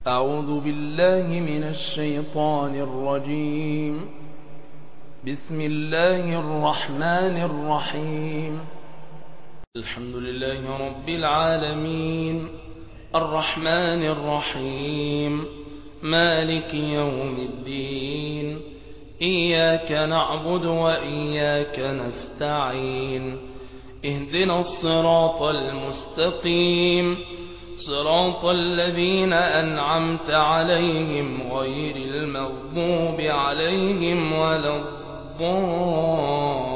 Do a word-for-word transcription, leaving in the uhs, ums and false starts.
أعوذ بالله من الشيطان الرجيم. بسم الله الرحمن الرحيم. الحمد لله رب العالمين، الرحمن الرحيم، مالك يوم الدين. إياك نعبد وإياك نستعين. اهدنا الصراط المستقيم، صراط الذين أنعمت عليهم غير المغضوب عليهم ولا الضالين.